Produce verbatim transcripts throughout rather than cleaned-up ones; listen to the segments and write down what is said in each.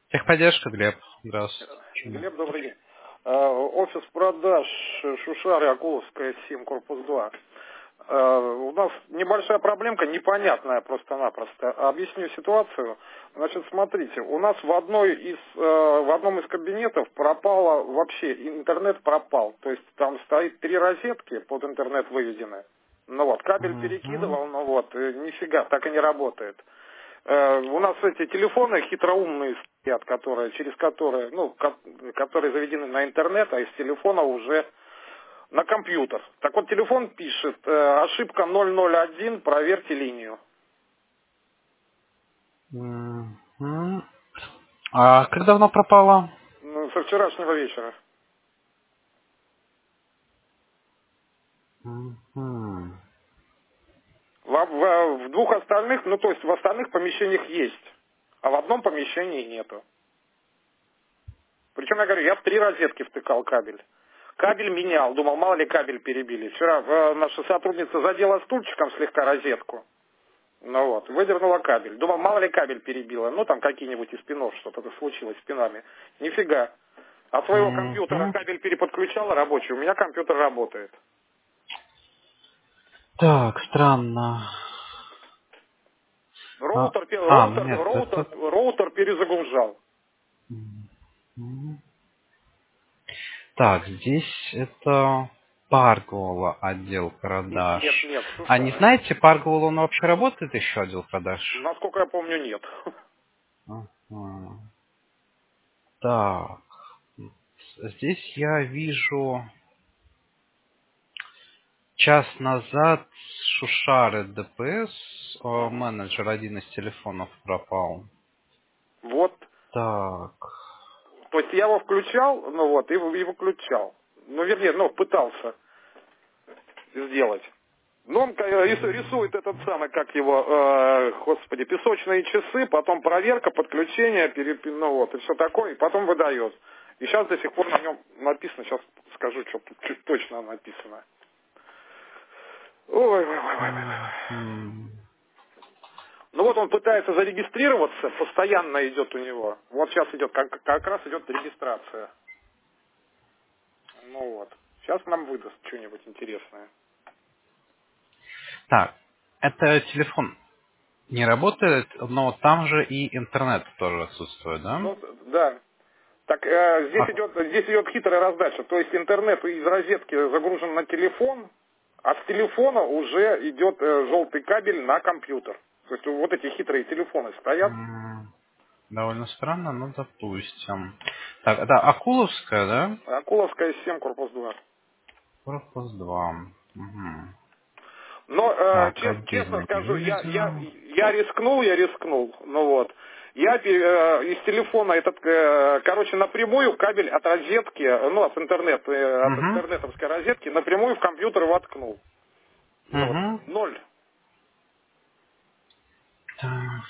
Техподдержка, Глеб. Здравствуйте. Почему? Глеб, добрый день. А, Офис продаж Шушары, Акуловская, семь, корпус два. А, У нас небольшая проблемка, непонятная просто-напросто. Объясню ситуацию. Значит, смотрите, у нас в одной из, э, в одном из кабинетов пропало вообще, интернет пропал. То есть там стоит три розетки, под интернет выведены. Ну вот, кабель Мгм. перекидывал, ну вот, э, нифига, так и не работает. Э, У нас эти телефоны хитроумные стоят, которые, через которые, ну, ко- которые заведены на интернет, а из телефона уже на компьютер. Так вот, телефон пишет, э, ошибка ноль ноль один, проверьте линию. Мгм. А как давно пропала? Ну, со вчерашнего вечера. Мгм. В, в- в двух остальных, ну, то есть в остальных помещениях есть, а в одном помещении нету. Причем, я говорю, я в три розетки втыкал кабель. Кабель менял, думал, мало ли кабель перебили. Вчера э, наша сотрудница задела стульчиком слегка розетку. Ну вот, выдернула кабель. Думал, мало ли кабель перебила. Ну, там какие-нибудь из пинов, что-то случилось с пинами. Нифига. От своего компьютера Мгм. кабель переподключала рабочий. У меня компьютер работает. Так, странно. А, Роутер, пе- а, роутер, нет, роутер, это... роутер перезагружал. Мгм. Так, здесь это Паргола, отдел Н- продаж. Нет, нет, А не Шушара. знаете, Паргола, он вообще работает еще, отдел продаж? Насколько я помню, нет. Ага. Так, здесь я вижу час назад с Шушары ДПС э, Мгм. менеджер один из телефонов пропал. Вот. Так. То есть я его включал, ну вот, и, и выключал. Ну, вернее, ну, пытался сделать. Ну, он э, рис- рисует этот самый, как его, э, господи, песочные часы, потом проверка, подключение, переп... ну вот, и все такое, и потом выдает. И сейчас до сих пор на нем написано, сейчас скажу, что тут чуть точно написано. Ой, ой, ой, ой, ой, ой. Мгм. Ну вот он пытается зарегистрироваться, постоянно идет у него. Вот сейчас идет, как, как раз идет регистрация. Ну вот. Сейчас нам выдаст что-нибудь интересное. Так, это телефон не работает, но там же и интернет тоже отсутствует, да? Ну, да. Так э, здесь А, идет здесь идет хитрая раздача. То есть интернет из розетки загружен на телефон, а с телефона уже идет э, желтый кабель на компьютер. То есть вот эти хитрые телефоны стоят. м, довольно странно, но допустим. Так, это Акуловская, да? Акуловская семь, корпус два. Корпус два. Мгм. Но э, Так, чест- честно отдельно не скажу, я, я, выведено. я рискнул, я рискнул. Ну вот. Я пе- э, из телефона этот, э, короче, напрямую кабель от розетки, э, ну, от интернета, э, от Угу. интернетовской розетки напрямую в компьютер воткнул. Ну вот. Угу. Ноль. Так.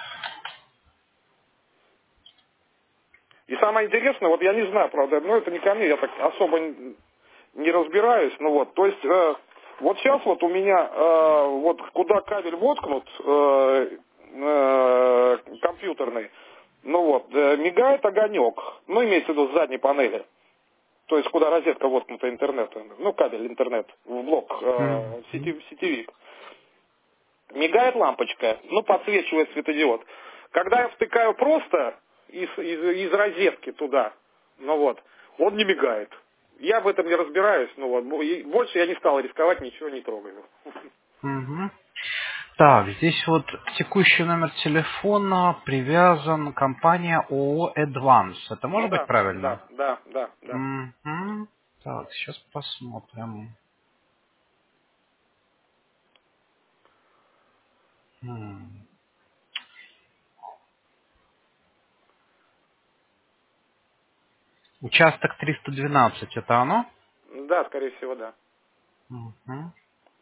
И самое интересное, вот я не знаю, правда, но это не ко мне, я так особо н- не разбираюсь, ну вот, то есть, э, вот сейчас вот у меня, э, вот куда кабель воткнут, э, э, компьютерный, ну вот, э, мигает огонек, ну, имеется в виду с задней панели, то есть куда розетка воткнута интернет, ну, кабель интернет, в блок, э, в сети- Мгм. в сетевик. Мигает лампочка, ну, подсвечивает светодиод. Когда я втыкаю просто из, из, из розетки туда, ну вот, он не мигает. Я в этом не разбираюсь, ну вот, бо- и больше я не стал рисковать, ничего не трогаю. Мгм. Так, здесь вот текущий номер телефона привязан компания ООО Advance. Это Ну может быть да, правильно? да, да, да, да. Мгм. Так, сейчас посмотрим. М. Участок триста двенадцать, это оно? Да, скорее всего, да. Мгм.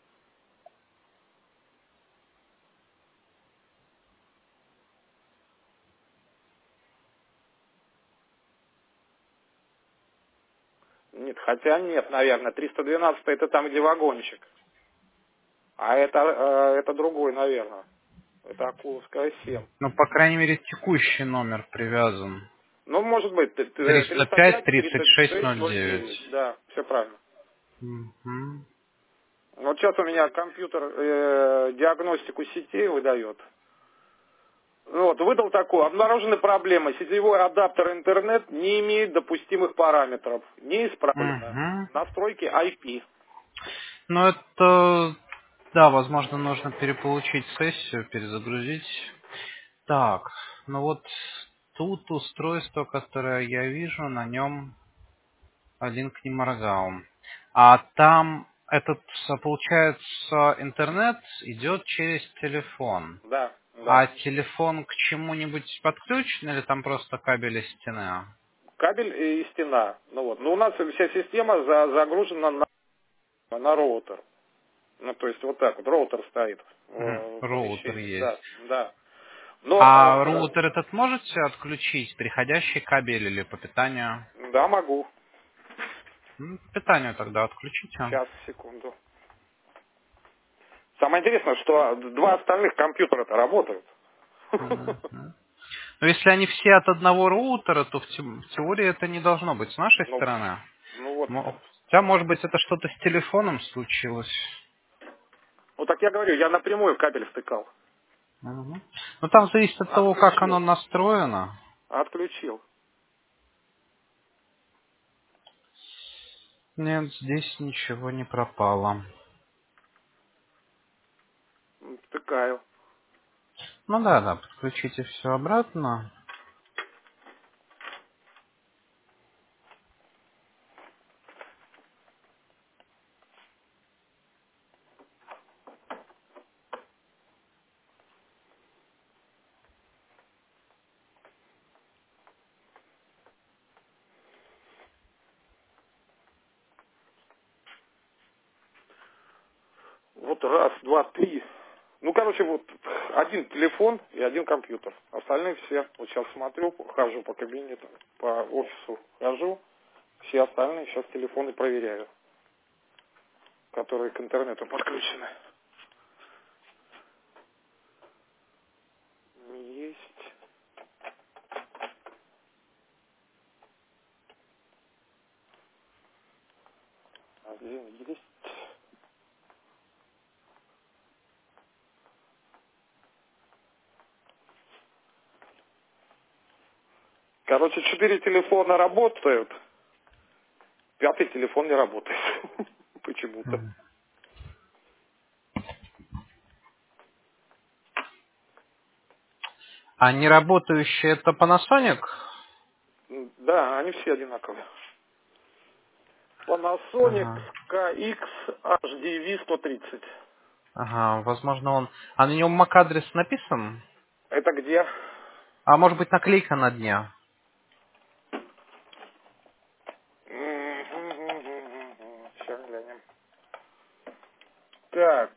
Нет, хотя нет, наверное, триста двенадцать это там, где вагончик. А это, э, это другой, наверное. Это Акуловская семь. Ну, по крайней мере, текущий номер привязан. Ну, может быть, т- т- триста пять триста пять тридцать тридцать шесть шесть ноль ноль девять. девять. Да, все правильно. Мгм. Вот сейчас у меня компьютер э, диагностику сетей выдает. Вот, выдал такое. Обнаружены проблемы. Сетевой адаптер интернет не имеет допустимых параметров. Неисправлено. Мгм. Настройки ай пи. Ну, это... Да, возможно, нужно переполучить сессию, перезагрузить. Так, ну вот тут устройство, которое я вижу, на нем один к не моргал. А там этот, а, получается, интернет идет через телефон. Да, да. А телефон к чему-нибудь подключен или там просто кабель из стены? Кабель и стена. Ну вот. Но у нас вся система за- загружена на, на роутер. Ну, то есть вот так вот, роутер стоит Мгм. в, в Роутер помещении. Да, есть. да. Но, А э, роутер этот можете отключить? Переходящий кабель или по питанию? э, да, могу. М, По питанию тогда отключите. Сейчас, секунду. Самое интересное, что два остальных компьютера-то работают. Мгм. Но если они все от одного роутера, то в те- в теории это не должно быть с нашей Ну, стороны. ну вот. Мо- Хотя, может быть, это что-то с телефоном случилось. Ну так я говорю, я напрямую кабель втыкал. Мгм. Ну, там зависит от того, как оно Отключил. настроено. Отключил. Нет, здесь ничего не пропало. М, Втыкаю. Ну да, да, подключите все обратно. Вот раз, два, три. Ну, короче, вот один телефон и один компьютер. Остальные все. Вот сейчас смотрю, хожу по кабинету, по офису хожу. Все остальные сейчас телефоны проверяю, которые к интернету подключены. Есть. Один есть. Короче, четыре телефона работают, пятый телефон не работает. Почему-то. Мгм. А неработающий это Panasonic? М, Да, они все одинаковые. Panasonic Ага. ка икс эйч ди ви сто тридцать. Ага, возможно он... А на нем MAC-адрес написан? Это где? А может быть наклейка на дне? Сейчас глянем. Так.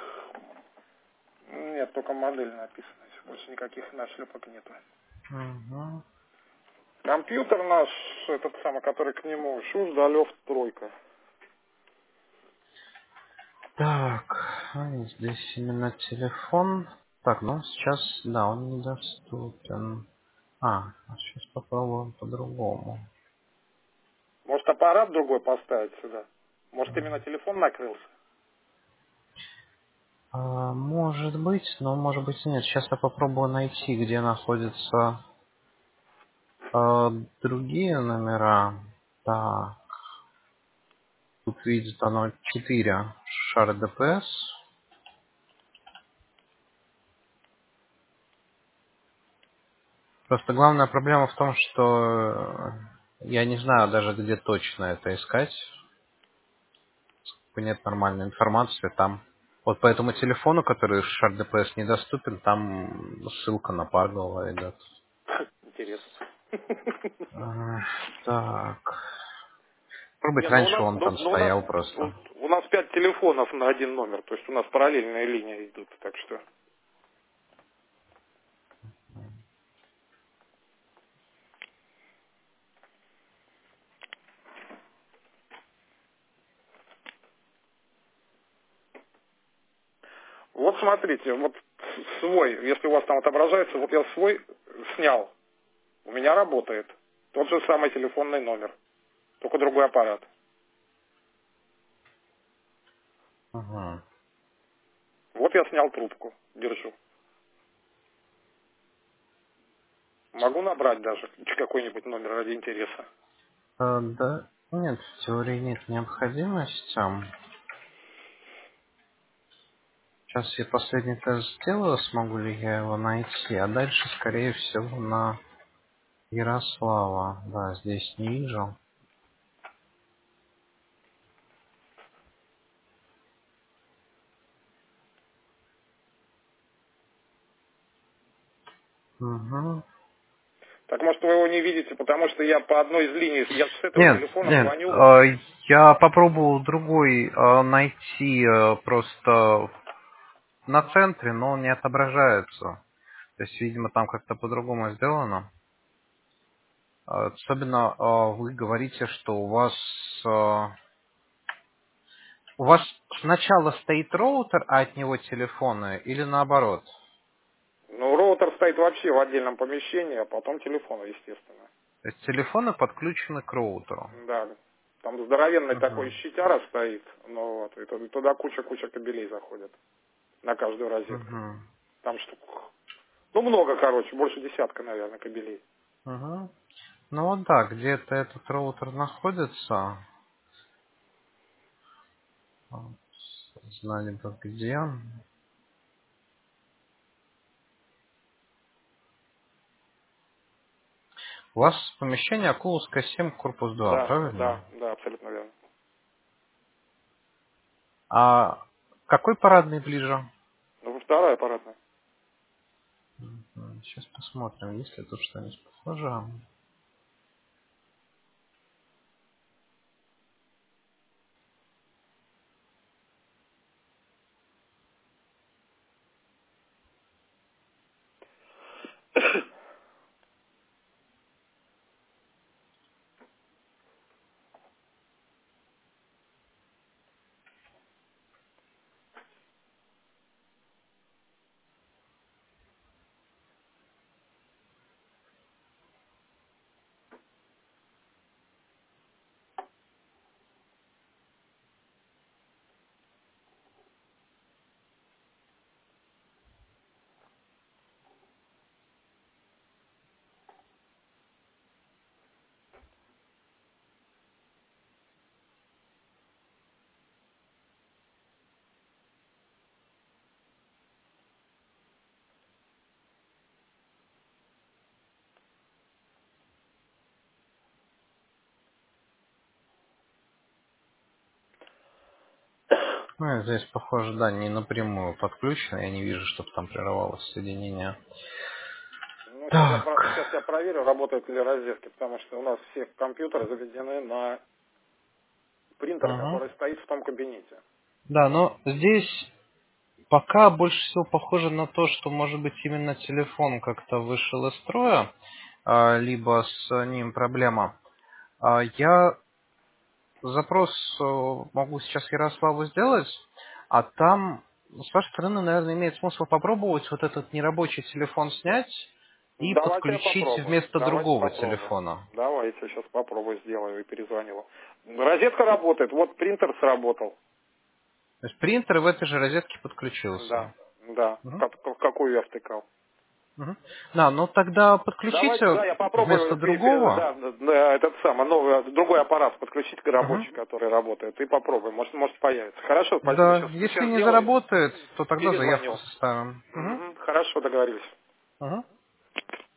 Нет, только модель написана. Больше никаких нашлепок нету. Угу. Компьютер наш, этот самый, который к нему, Шуздалев тройка. Так, а, здесь именно телефон. Так, ну сейчас, да, он недоступен. А, сейчас попробуем по-другому. Может, аппарат другой поставить сюда? Может, именно телефон накрылся? А, может быть, но может быть и нет. Сейчас я попробую найти, где находятся а, другие номера. Так, тут видит оно четыре шара ДПС. Просто главная проблема в том, что э, я не знаю даже, где точно это искать. Нет нормальной информации там. Вот по этому телефону, который шар ДПС недоступен, там ссылка на Павлова идет. Интересно. А, так. Может быть, Не, ну у раньше нас, он ну, там ну у нас, стоял просто. у, у нас пять телефонов на один номер, то есть у нас параллельные линии идут, так что. Вот смотрите, вот с- свой, если у вас там отображается, вот я свой снял. У меня работает. Тот же самый телефонный номер, только другой аппарат. Угу. Вот я снял трубку, держу. Могу набрать даже какой-нибудь номер ради интереса. А, да, нет, в теории нет необходимости. Сейчас я последний тест сделаю, смогу ли я его найти, а дальше, скорее всего, на Ярослава. Да, здесь не вижу. Угу. Так может вы его не видите, потому что я по одной из линий, я с этого Нет, телефона нет, звоню. э, я попробовал другой э, найти э, просто на центре, но он не отображается. То есть, видимо, там как-то по-другому сделано. Э, Особенно э, вы говорите, что у вас э, у вас сначала стоит роутер, а от него телефоны, или наоборот? Ну, роутер стоит вообще в отдельном помещении, а потом телефон, естественно. То есть телефоны подключены к роутеру. Да. Там здоровенный такой Угу. щитяра стоит, ну вот, и туда туда куча-куча кабелей заходит на каждую розетку. Угу. Там штук, ну много, короче, больше десятка, наверное, кабелей. Угу. Ну вот да, где-то этот роутер находится. Вот, знали бы где. У вас помещение Акуловская семь, корпус два, Да, правильно? да, да, абсолютно верно. А какой парадный ближе? Ну, вторая аппаратная. Сейчас посмотрим, есть ли тут что-нибудь похожее. Ну, здесь, похоже, да, не напрямую подключено. Я не вижу, чтобы там прерывалось соединение. Ну, сейчас я, про- Так. сейчас я проверю, работают ли розетки, потому что у нас все компьютеры заведены на принтер, Угу. который стоит в том кабинете. Да, но здесь пока больше всего похоже на то, что, может быть, именно телефон как-то вышел из строя, а, либо с ним проблема. А, Я запрос э, могу сейчас Ярославу сделать, а там, с вашей стороны, наверное, имеет смысл попробовать вот этот нерабочий телефон снять и Давайте я подключить попробую. вместо Давайте другого попробую. телефона. Давайте сейчас попробую, сделаю и перезвоню. Розетка работает. Вот принтер сработал. То есть принтер в этой же розетке Да, подключился. да. Мгм. Как- как- какую я втыкал. Мгм. Да, ну тогда Давайте, подключите да, я попробую вместо пе- пе- другого. да, да, этот самый новый, другой аппарат подключить к Мгм. рабочий, который работает, и попробуем. Может, может появится. Хорошо, спасибо. Да, Сейчас, если сейчас не сделаю, заработает, то тогда заявку перезвоню. составим. Мгм. Мгм, хорошо, договорились. Мгм.